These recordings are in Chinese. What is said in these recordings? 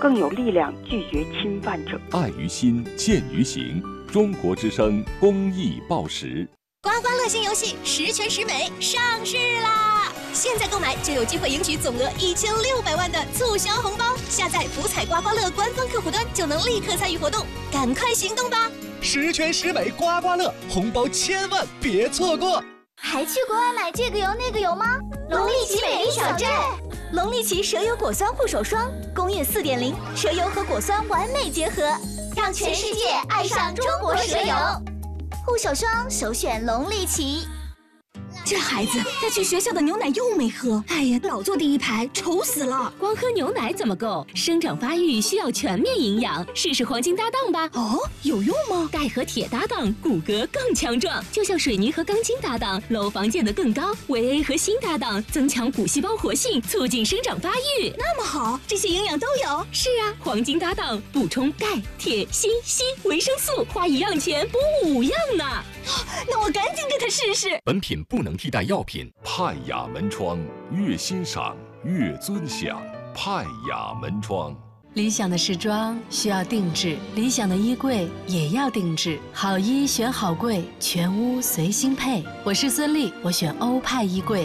更有力量拒绝侵犯者。 爱于心，见于行。中国之声公益报时。 刮刮乐新游戏十全十美上市啦！现在购买就有机会赢取总额1600万的促销红包。下载福彩刮刮乐官方客户端就能立刻参与活动，赶快行动吧！ 十全十美刮刮乐，红包千万别错过！ 还去国外买这个油那个油吗？龙力奇美丽小镇， 龙力奇蛇油果酸护手霜，工业4.0，蛇油和果酸完美结合， 让全世界爱上中国蛇油。护手霜首选龙力奇。 这孩子带去学校的牛奶又没喝，哎呀，老坐第一排，愁死了。 光喝牛奶怎么够？生长发育需要全面营养，试试黄金搭档吧。 哦，有用吗？ 钙和铁搭档，骨骼更强壮，就像水泥和钢筋搭档，楼房建得更高。维 A 和锌搭档，增强骨细胞活性，促进生长发育。 那么好，这些营养都有。 是啊，黄金搭档补充钙、铁、锌、硒、维生素，花1样钱补5样呢。 那我赶紧给他试试。 本品不能替代药品。派雅门窗，越欣赏越尊享。派雅门窗。 理想的时装需要定制，理想的衣柜也要定制。好衣选好柜，全屋随心配。我是孙俪，我选欧派衣柜。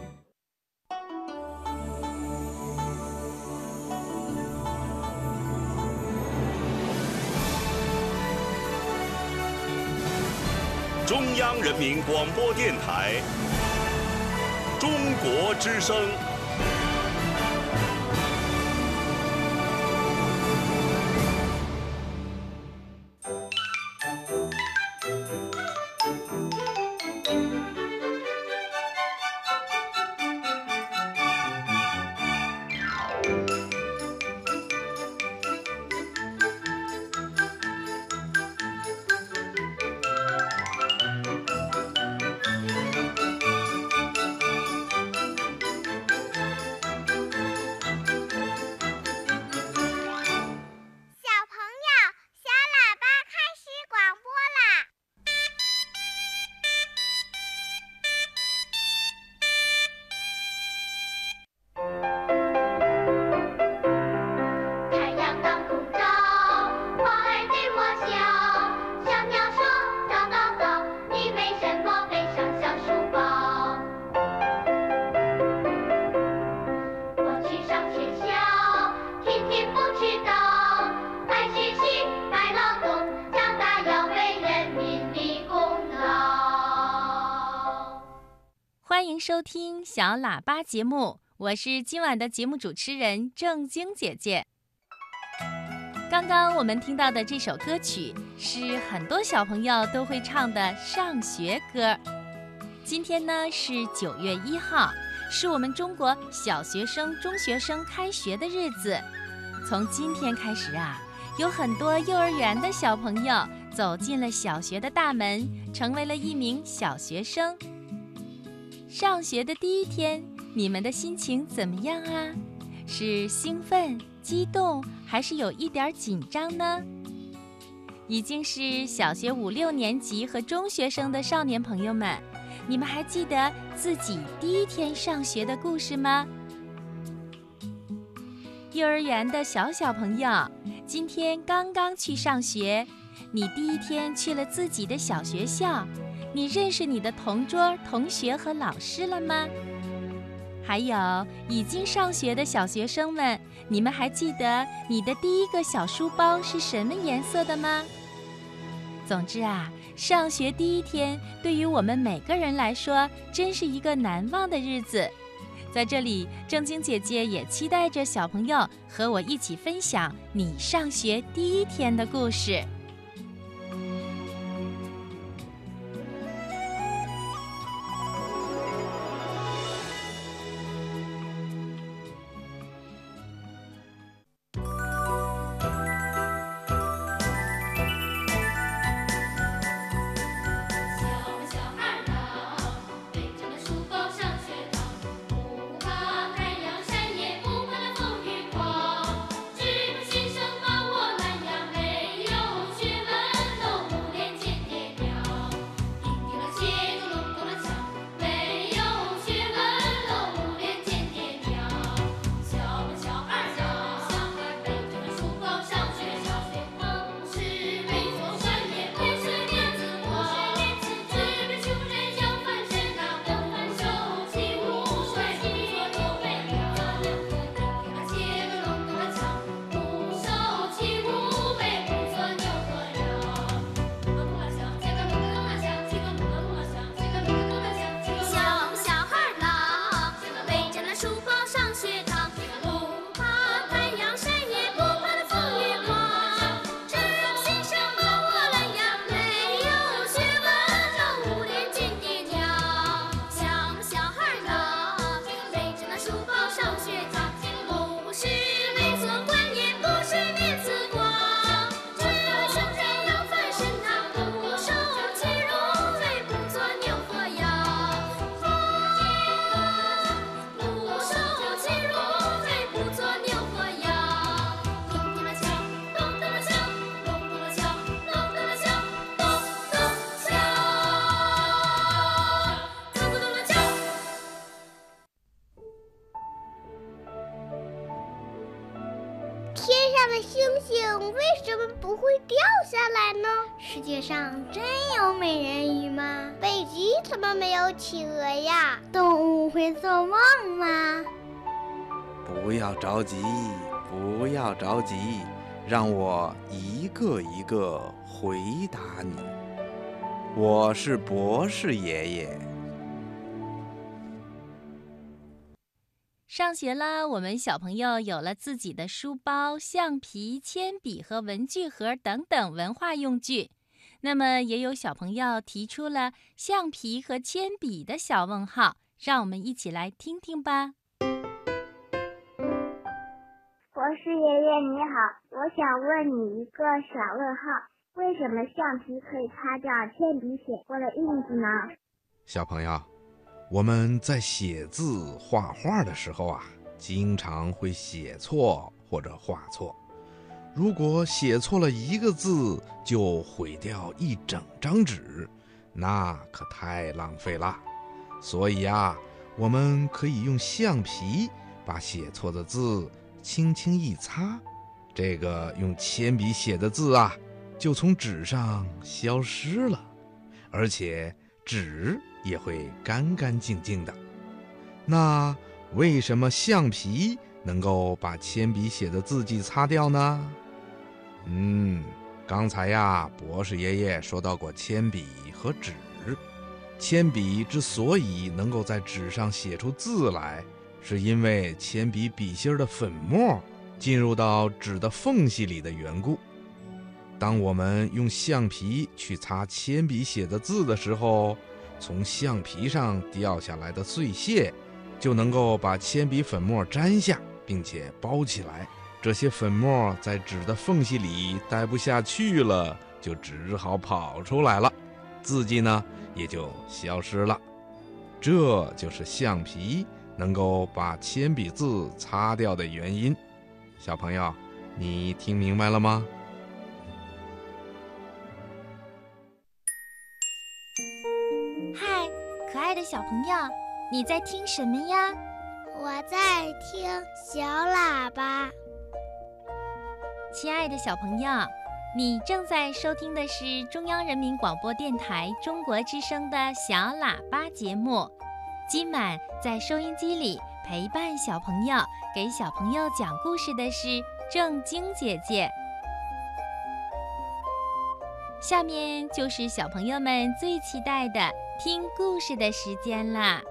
中央人民广播电台中国之声。 欢迎收听小喇叭节目，我是今晚的节目主持人正晶姐姐。刚刚我们听到的这首歌曲是很多小朋友都会唱的上学歌。今天呢是9月1号，是我们中国小学生、中学生开学的日子。从今天开始啊，有很多幼儿园的小朋友走进了小学的大门，成为了一名小学生。上学的第一天，你们的心情怎么样啊？是兴奋、激动，还是有一点紧张呢？已经是小学5、6年级和中学生的少年朋友们，你们还记得自己第一天上学的故事吗？幼儿园的小朋友，今天刚刚去上学，你第一天去了自己的小学校，你认识你的同桌、同学和老师了吗？还有已经上学的小学生们，你们还记得你的第一个小书包是什么颜色的吗？总之啊，上学第一天对于我们每个人来说，真是一个难忘的日子。在这里，正晶姐姐也期待着小朋友和我一起分享你上学第一天的故事。 只不先生把我懒洋没有上的星星为什么不会掉下来呢？世界上真有美人鱼吗？北极怎么没有企鹅呀？动物会做梦吗？ 不要着急，不要着急，让我一个一个回答你。我是博士爷爷。 上学了，我们小朋友有了自己的书包、橡皮、铅笔和文具盒等等文化用具。那么也有小朋友提出了橡皮和铅笔的小问号，让我们一起来听听吧。 博士爷爷你好，我想问你一个小问号，为什么橡皮可以擦掉铅笔写过的印子呢？ 小朋友，我们在写字画画的时候啊，经常会写错或者画错。如果写错了一个字就毁掉一整张纸，那可太浪费了。所以啊，我们可以用橡皮把写错的字轻轻一擦，这个用铅笔写的字啊，就从纸上消失了，而且纸也会干干净净的。那为什么橡皮能够把铅笔写的字迹擦掉呢？刚才呀，博士爷爷说到过铅笔和纸。铅笔之所以能够在纸上写出字来，是因为铅笔笔芯的粉末进入到纸的缝隙里的缘故。当我们用橡皮去擦铅笔写的字的时候，从橡皮上掉下来的碎屑就能够把铅笔粉末粘下，并且包起来。这些粉末在纸的缝隙里待不下去了，就只好跑出来了，字迹呢也就消失了。这就是橡皮能够把铅笔字擦掉的原因。小朋友，你听明白了吗？ 嗨，可爱的小朋友，你在听什么呀？ 我在听小喇叭。 亲爱的小朋友，你正在收听的是中央人民广播电台中国之声的小喇叭节目。今晚在收音机里陪伴小朋友、给小朋友讲故事的是正晶姐姐。下面就是小朋友们最期待的听故事的时间啦。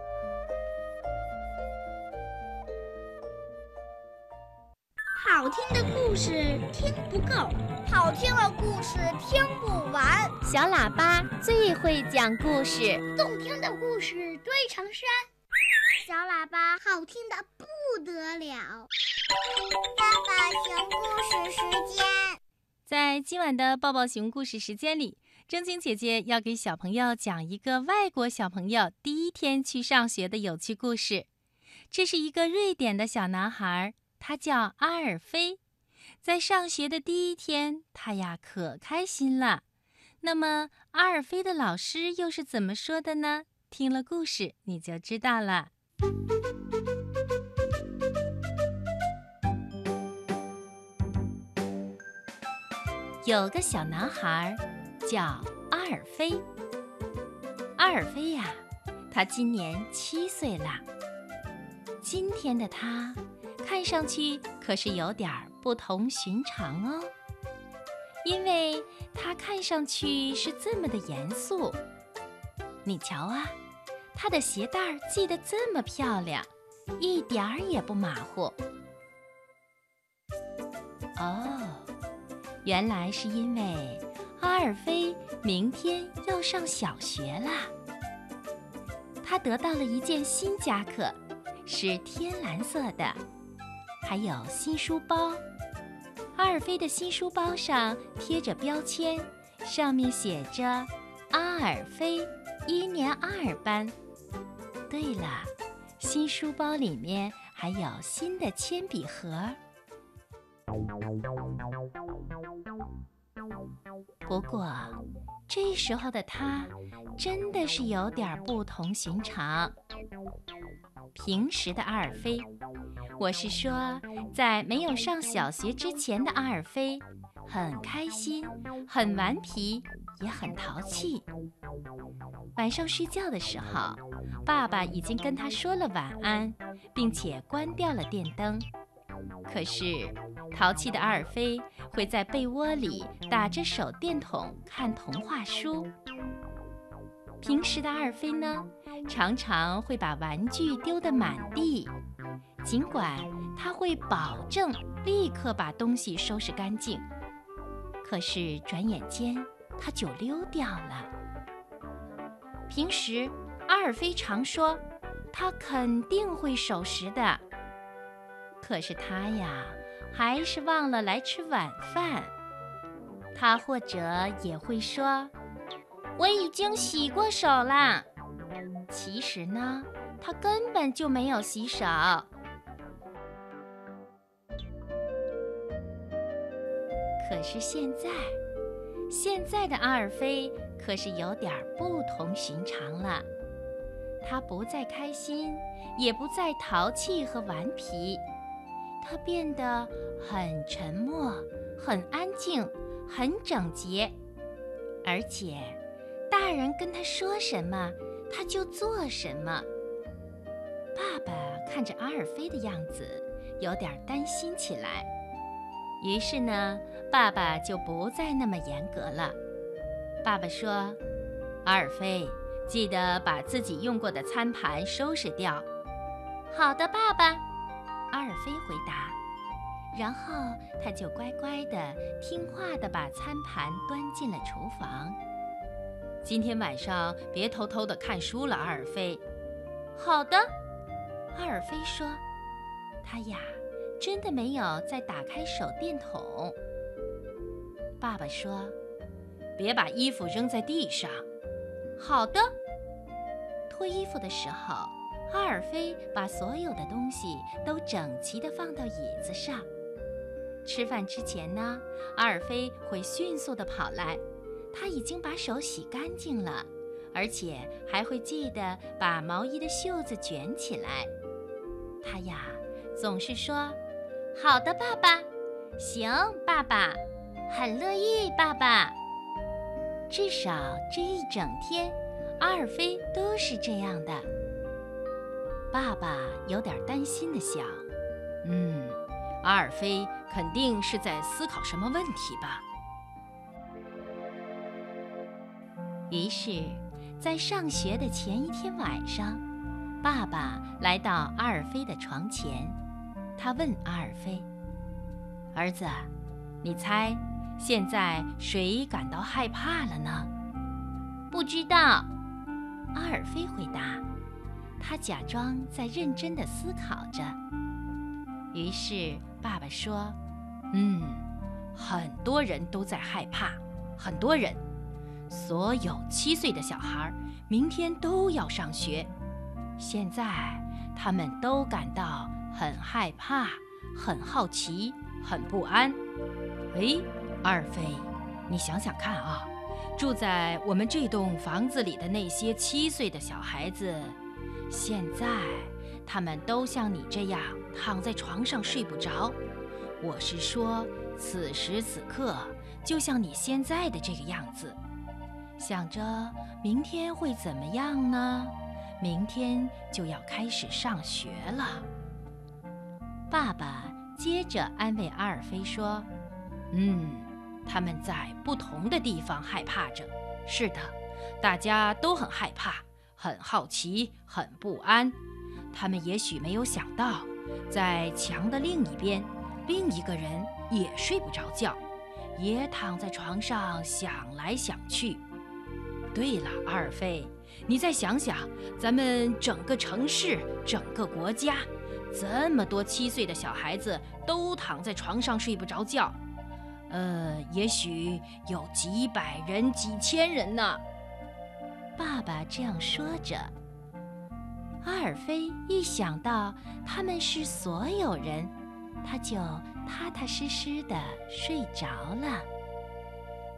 好听的故事听不够，好听的故事听不完。 小喇叭最会讲故事， 动听的故事堆成山。小喇叭好听的不得了。抱抱熊故事时间。 在今晚的抱抱熊故事时间里，正晶姐姐要给小朋友讲一个外国小朋友第一天去上学的有趣故事。这是一个瑞典的小男孩，他叫阿尔菲。在上学的第一天，他呀可开心了。那么阿尔菲的老师又是怎么说的呢？听了故事你就知道了。有个小男孩叫阿尔菲。阿尔菲呀，他今年7岁了。今天的他看上去可是有点不同寻常哦，因为他看上去是这么的严肃。你瞧啊，他的鞋带系得这么漂亮，一点儿也不马虎。哦，原来是因为阿尔菲明天要上小学啦。他得到了一件新夹克，是天蓝色的，还有新书包。阿尔菲的新书包上贴着标签，上面写着阿尔菲1年2班。对了，新书包里面还有新的铅笔盒。 不过，这时候的他真的是有点不同寻常。平时的阿尔菲，我是说，在没有上小学之前的阿尔菲，很开心，很顽皮，也很淘气。晚上睡觉的时候，爸爸已经跟他说了晚安，并且关掉了电灯。可是，淘气的阿尔菲会在被窝里打着手电筒看童话书。平时的阿尔菲呢，常常会把玩具丢得满地，尽管他会保证立刻把东西收拾干净，可是转眼间他就溜掉了。平时阿尔菲常说他肯定会守时的，可是他呀，还是忘了来吃晚饭。他或者也会说，我已经洗过手啦。其实呢，他根本就没有洗手。可是现在的阿尔菲可是有点不同寻常了。他不再开心，也不再淘气和顽皮，他变得很沉默，很安静，很整洁，而且大人跟他说什么，他就做什么。爸爸看着阿尔菲的样子，有点担心起来。于是呢，爸爸就不再那么严格了。爸爸说：“阿尔菲，记得把自己用过的餐盘收拾掉。”“好的，爸爸。”阿尔菲回答。然后他就乖乖的、听话的把餐盘端进了厨房。“今天晚上别偷偷的看书了，阿尔菲。”“好的。”阿尔菲说。他呀，真的没有再打开手电筒。爸爸说：“别把衣服扔在地上。”“好的。”脱衣服的时候，阿尔菲把所有的东西都整齐地放到椅子上。吃饭之前呢，阿尔菲会迅速地跑来，他已经把手洗干净了，而且还会记得把毛衣的袖子卷起来。他呀，总是说：“好的，爸爸。”“行，爸爸。”“很乐意，爸爸。”至少这一整天，阿尔菲都是这样的。爸爸有点担心地想：“阿尔菲肯定是在思考什么问题吧。”于是，在上学的前一天晚上，爸爸来到阿尔菲的床前，他问阿尔菲：“儿子，你猜现在谁感到害怕了呢？”“不知道。”阿尔菲回答。他假装在认真地思考着。于是爸爸说：“很多人都在害怕，很多人。所有7岁的小孩明天都要上学，现在他们都感到很害怕，很好奇，很不安。阿尔菲，你想想看啊，住在我们这栋房子里的那些7岁的小孩子，现在他们都像你这样躺在床上睡不着。我是说，此时此刻，就像你现在的这个样子，想着明天会怎么样呢？明天就要开始上学了。”爸爸接着安慰阿尔菲说：“他们在不同的地方害怕着。是的，大家都很害怕，很好奇，很不安。他们也许没有想到，在墙的另一边，另一个人也睡不着觉，也躺在床上想来想去。对了，阿尔菲，你再想想，咱们整个城市，整个国家，这么多7岁的小孩子都躺在床上睡不着觉，也许有几百人、几千人呢。”爸爸这样说着。阿尔菲一想到他们是所有人，他就踏踏实实地睡着了。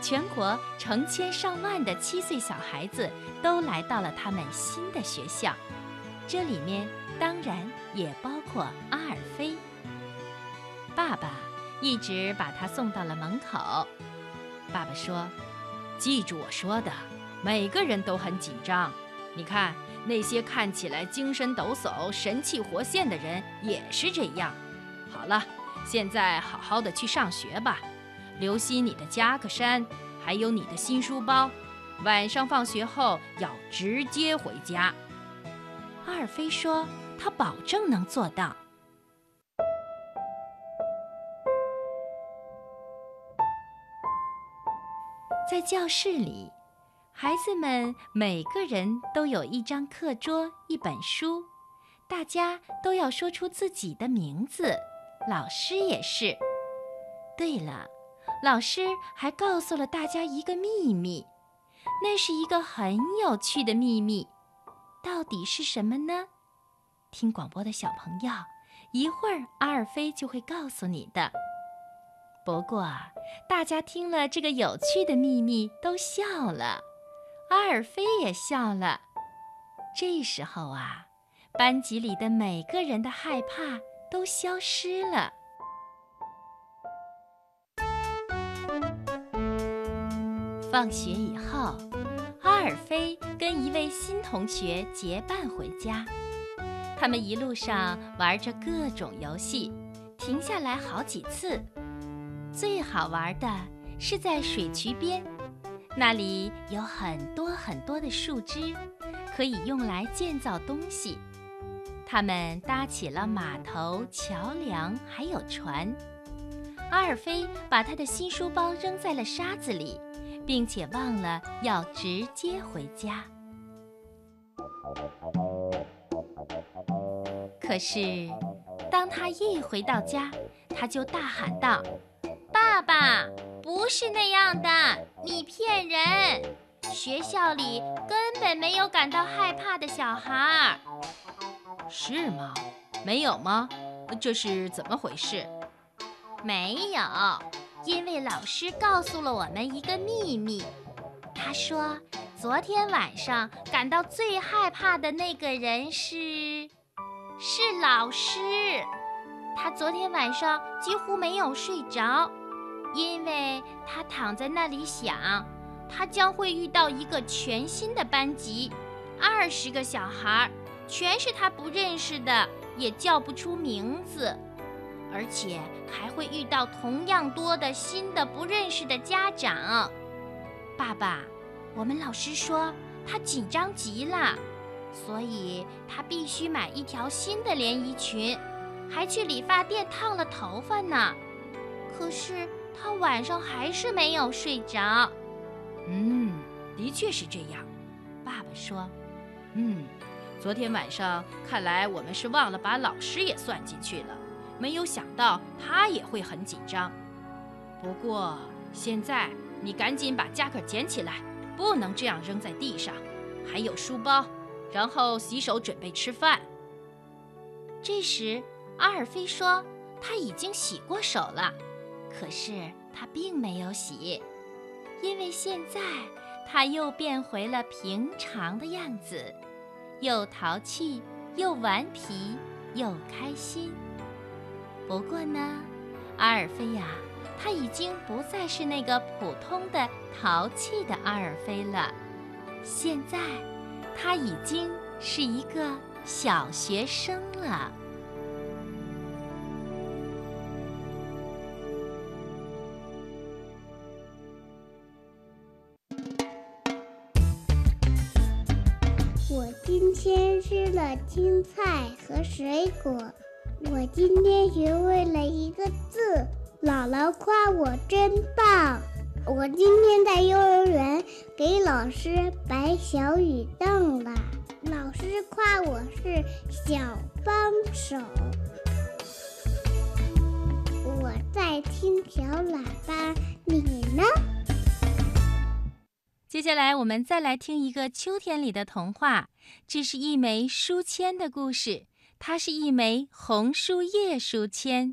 全国成千上万的7岁小孩子都来到了他们新的学校，这里面当然也包括阿尔菲。爸爸一直把他送到了门口。爸爸说：“记住我说的，每个人都很紧张。你看，那些看起来精神抖擞、神气活现的人也是这样。好了，现在好好的去上学吧，留心你的夹克衫，还有你的新书包。晚上放学后要直接回家。”阿尔菲说：“他保证能做到。”在教室里，孩子们每个人都有一张课桌、一本书，大家都要说出自己的名字，老师也是。对了，老师还告诉了大家一个秘密，那是一个很有趣的秘密，到底是什么呢？听广播的小朋友，一会儿阿尔菲就会告诉你的。不过，大家听了这个有趣的秘密都笑了，阿尔菲也笑了。这时候啊，班级里的每个人的害怕都消失了。放学以后，阿尔菲跟一位新同学结伴回家。他们一路上玩着各种游戏，停下来好几次。最好玩的是在水渠边，那里有很多很多的树枝，可以用来建造东西。他们搭起了码头、桥梁，还有船。阿尔菲把他的新书包扔在了沙子里，并且忘了要直接回家。可是，当他一回到家，他就大喊道：“爸爸，不是那样的，你骗人！学校里根本没有感到害怕的小孩。”是吗？没有吗？这是怎么回事？没有，因为老师告诉了我们一个秘密。他说，昨天晚上感到最害怕的那个人是老师。他昨天晚上几乎没有睡着，因为他躺在那里想，他将会遇到一个全新的班级，20个小孩，全是他不认识的，也叫不出名字，而且还会遇到同样多的新的不认识的家长。爸爸，我们老师说他紧张极了，所以他必须买一条新的连衣裙，还去理发店烫了头发呢。可是他晚上还是没有睡着。的确是这样。爸爸说，昨天晚上看来我们是忘了把老师也算进去了，没有想到他也会很紧张。不过现在你赶紧把夹克捡起来，不能这样扔在地上，还有书包，然后洗手准备吃饭。这时阿尔菲说他已经洗过手了，可是他并没有洗，因为现在他又变回了平常的样子，又淘气，又顽皮，又开心。不过呢，阿尔菲呀，他已经不再是那个普通的淘气的阿尔菲了，现在他已经是一个小学生了。 我今天吃了青菜和水果。我今天学会了一个字，姥姥夸我真棒。我今天在幼儿园给老师摆小雨凳了，老师夸我是小帮手。我在听小喇叭，你呢？ 接下来我们再来听一个秋天里的童话，这是一枚书签的故事，它是一枚红树叶书签。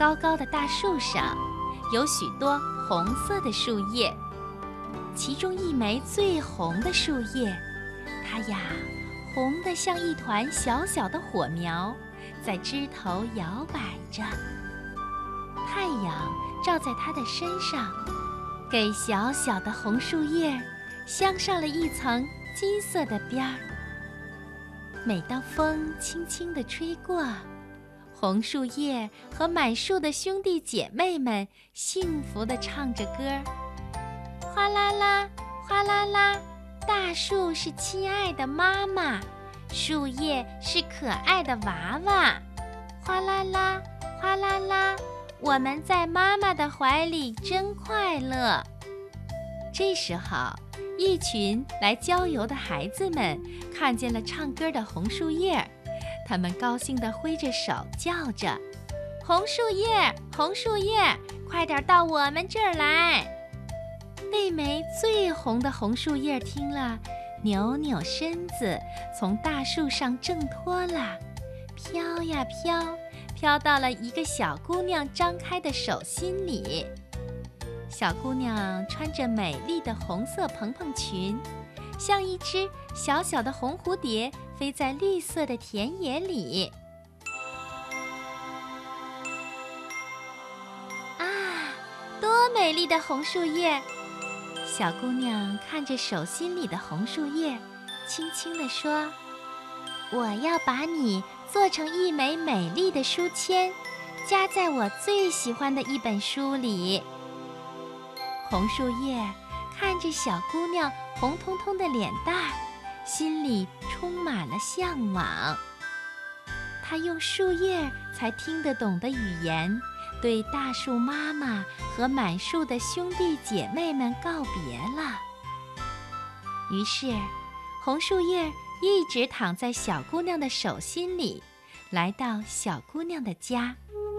高高的大树上，有许多红色的树叶，其中一枚最红的树叶，它呀，红得像一团小小的火苗，在枝头摇摆着。太阳照在它的身上，给小小的红树叶镶上了一层金色的边儿。每当风轻轻地吹过，红树叶和满树的兄弟姐妹们幸福地唱着歌：哗啦啦，哗啦啦，大树是亲爱的妈妈，树叶是可爱的娃娃。哗啦啦，哗啦啦，我们在妈妈的怀里真快乐。这时候，一群来郊游的孩子们看见了唱歌的红树叶，他们高兴地挥着手叫着：红树叶，红树叶，快点到我们这儿来！那枚最红的红树叶听了，扭扭身子，从大树上挣脱了，飘呀飘，飘到了一个小姑娘张开的手心里。小姑娘穿着美丽的红色蓬蓬裙，像一只小小的红蝴蝶，飞在绿色的田野里。啊，多美丽的红树叶！小姑娘看着手心里的红树叶，轻轻地说：我要把你做成一枚美丽的书签，夹在我最喜欢的一本书里。红树叶看着小姑娘红彤彤的脸蛋儿，心里充满了向往。她用树叶才听得懂的语言，对大树妈妈和满树的兄弟姐妹们告别了。于是，红树叶一直躺在小姑娘的手心里，来到小姑娘的家。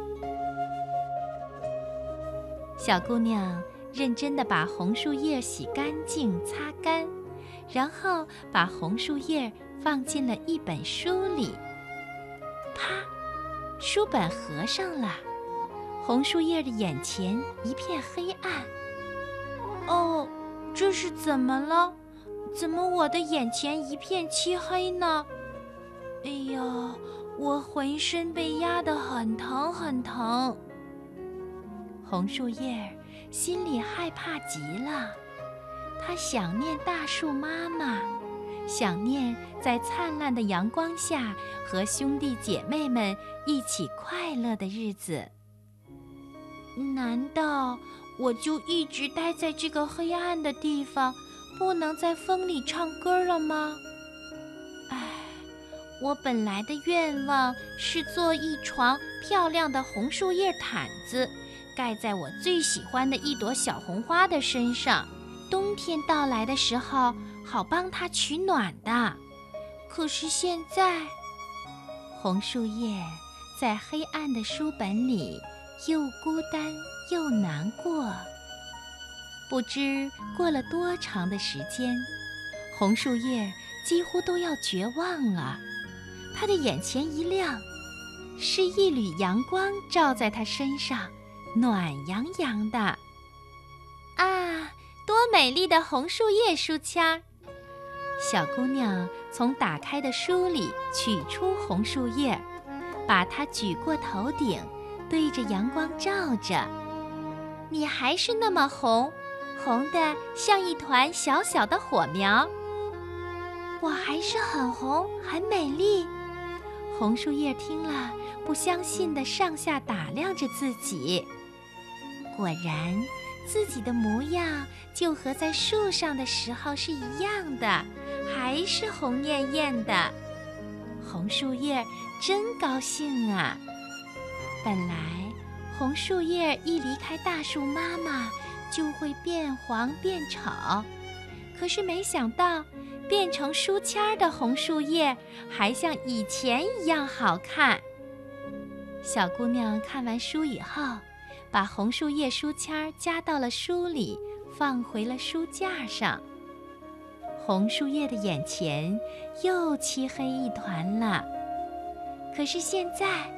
小姑娘认真地把红树叶洗干净、擦干，然后把红树叶放进了一本书里。啪，书本合上了，红树叶的眼前一片黑暗。哦，这是怎么了？怎么我的眼前一片漆黑呢？哎呀，我浑身被压得很疼很疼。红树叶心里害怕极了，他想念大树妈妈，想念在灿烂的阳光下和兄弟姐妹们一起快乐的日子。难道我就一直待在这个黑暗的地方，不能在风里唱歌了吗？唉，我本来的愿望是做一床漂亮的红树叶毯子，盖在我最喜欢的一朵小红花的身上，冬天到来的时候好帮它取暖的。可是现在，红树叶在黑暗的书本里又孤单又难过。不知过了多长的时间，红树叶几乎都要绝望了。他的眼前一亮，是一缕阳光照在他身上，暖洋洋的。啊，多美丽的红树叶书签！小姑娘从打开的书里取出红树叶，把它举过头顶，对着阳光照着。你还是那么红，红得像一团小小的火苗。我还是很红，很美丽。红树叶听了，不相信地上下打量着自己。果然，自己的模样就和在树上的时候是一样的，还是红艳艳的。红树叶真高兴啊！本来红树叶一离开大树妈妈就会变黄变丑，可是没想到变成书签的红树叶还像以前一样好看。小姑娘看完书以后，把红树叶书签夹到了书里，放回了书架上。红树叶的眼前又漆黑一团了。可是现在，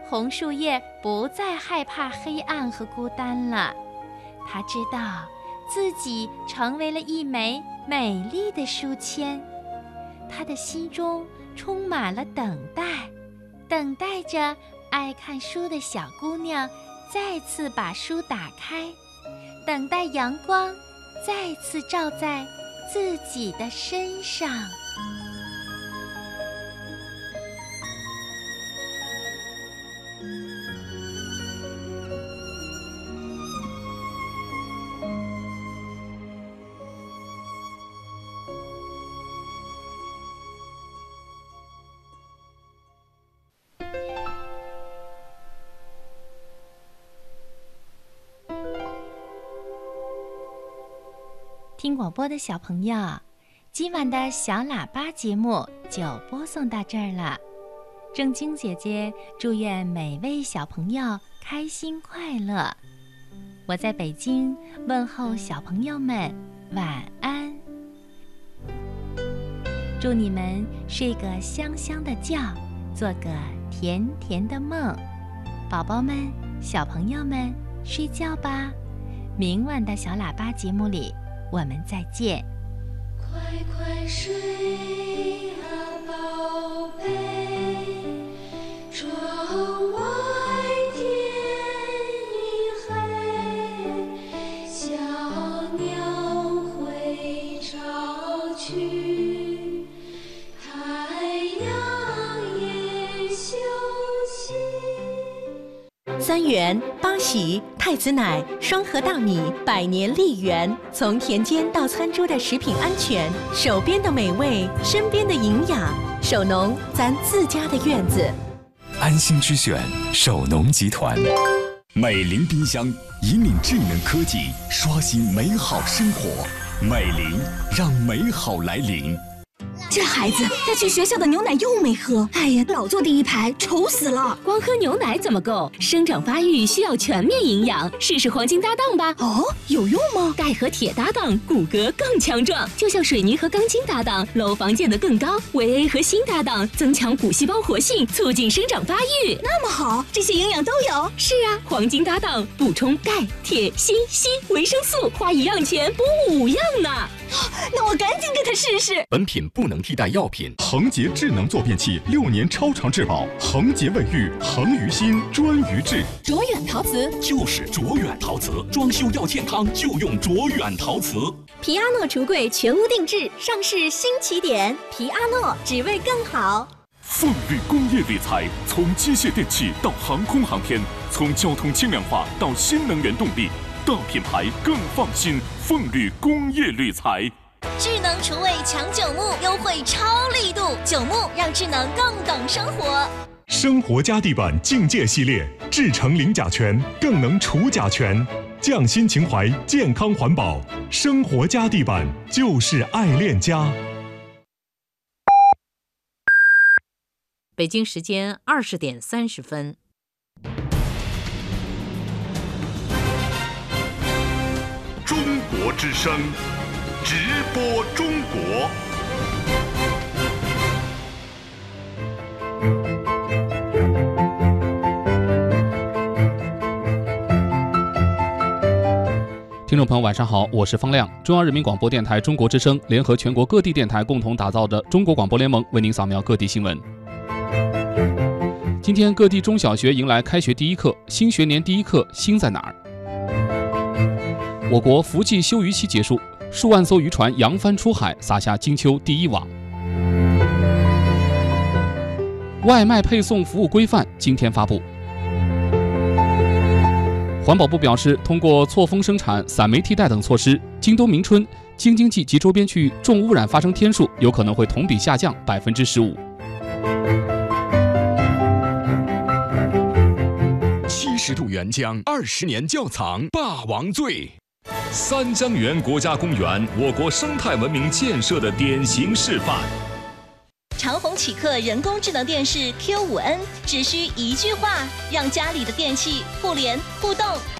红树叶不再害怕黑暗和孤单了。他知道自己成为了一枚美丽的书签，他的心中充满了等待，等待着爱看书的小姑娘再次把书打开，等待阳光再次照在自己的身上。听广播的小朋友，今晚的小喇叭节目就播送到这儿了。正晶姐姐祝愿每位小朋友开心快乐。我在北京问候小朋友们晚安，祝你们睡个香香的觉，做个甜甜的梦。宝宝们、小朋友们，睡觉吧。明晚的小喇叭节目里我们再见。 快快睡啊，宝贝，窗外天已黑，小鸟会巢去，太阳也休息。 3元、八喜、太子奶、双核大米、百年丽源，从田间到餐桌的食品安全，手边的美味，身边的营养，手农咱自家的院子。 安心之选，手农集团。美菱冰箱引领智能科技，刷新美好生活。美菱让美好来临。 这孩子带去学校的牛奶又没喝，哎呀，老坐第一排，愁死了。 光喝牛奶怎么够？生长发育需要全面营养，试试黄金搭档吧。 哦，有用吗？ 钙和铁搭档，骨骼更强壮，就像水泥和钢筋搭档，楼房建得更高；维 A 和锌搭档，增强骨细胞活性，促进生长发育。 那么好，这些营养都有。 是啊，黄金搭档补充钙、铁、锌、硒、维生素，花1样钱补5样呢。 那我赶紧给他试试。 本品不能替代药品。 恒洁智能坐便器6年超长质保，恒洁卫浴，恒于心，专于治。 卓远陶瓷就是卓远陶瓷，装修要健康就用卓远陶瓷。 皮阿诺橱柜全屋定制，上市新起点。皮阿诺只为更好。 凤绿工业铝材，从机械电器到航空航天，从交通轻量化到新能源动力，大品牌更放心。凤绿工业铝材。 智能厨卫抢9牧，优惠超力度，9牧让智能更懂生活。 生活家地板境界系列，制成零甲醛，更能除甲醛，匠心情怀，健康环保。生活家地板就是爱恋家。 北京时间20点30分。 中国之声，直播中国。 听众朋友晚上好，我是方亮。中央人民广播电台中国之声联合全国各地电台共同打造的中国广播联盟，为您扫描各地新闻。今天各地中小学迎来开学第一课，新学年第一课心在哪儿？我国伏季休渔期结束，数万艘渔船扬帆出海，撒下金秋第一网。外卖配送服务规范今天发布。环保部表示，通过错峰生产、散煤替代等措施，京东明春、京津冀及周边区域重污染发生天数有可能会同比下降15%。 70度原浆，20年窖藏霸王醉。三江源国家公园，我国生态文明建设的典型示范。 长虹启客人工智能电视 Q5N，只需一句话，让家里的电器互联互动。